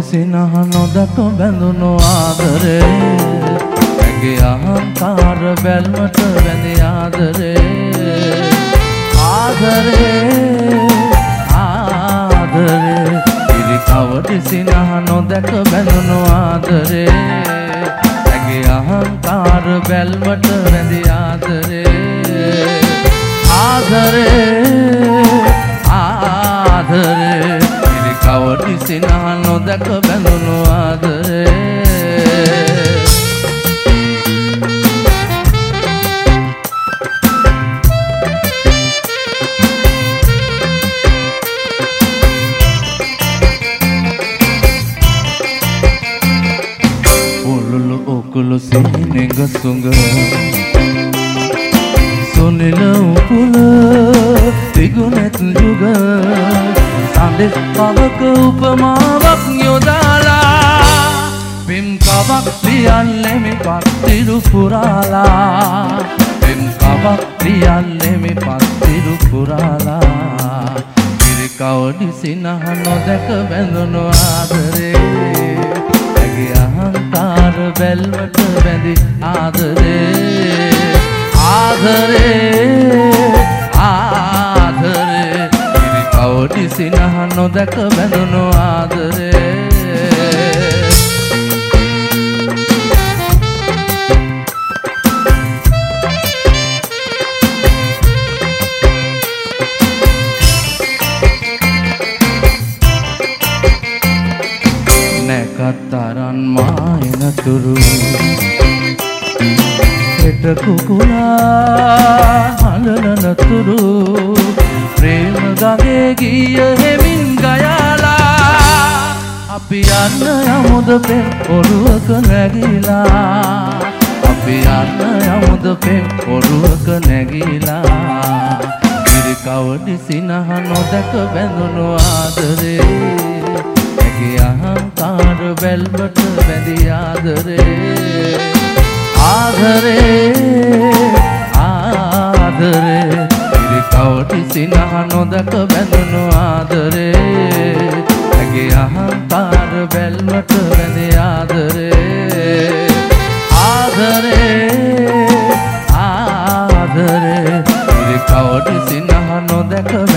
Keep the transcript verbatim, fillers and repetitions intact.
සිනහ නොදක බැඳුණු ආදරේ ඇගේ අහංකාර බැල්මට වැඳි ආදරේ ආදරේ ආදරේ ඉරි කවටි සිනහ නොදක බැඳුණු ආදරේ ඇගේ අහංකාර බැල්මට වැඳි ආදරේ ආදරේ ආදරේ ඉරි කවටි සිනහ නොදක බැඳුණු ආදරේ Okulu sinega sunga Sunila upula Tigunet juga Sandis kawaka upamawak yodala Pim kawak liyalle me pattiru purala Pim kawak liyalle me pattiru purala Iri kawadi sinah nodaka bendunu adare අහංකාර බැල්මට බැඳි ආදරේ ආදරේ ආදරේ ඉරි කවටි සිනහ නොදක බැඳුණු ආදරේ නැකතරන් මායන තුරු හෙට කුකුලා හලන තුරු ප්‍රේම ගගේ ගිය හෙමින් ගයාලා අපි යන්න යමුද පෙම් ඔරුවක නැගිලා අපි යන්න යමුද පෙම් ඔරුවක නැගිලා ඉරි කවටි සිනහ නොදක බැඳුණු ආදරේ ඇගේ අහංකාර බැල්මට වැඳි ආදරේ ආදරේ ආදරේ ඉරි කවටි සිනහ නොදක බැඳුණු ආදරේ ඇගේ අහංකාර බැල්මට වැඳි ආදරේ ආදරේ ආදරේ ඉරි කවටි සිනහ නොදක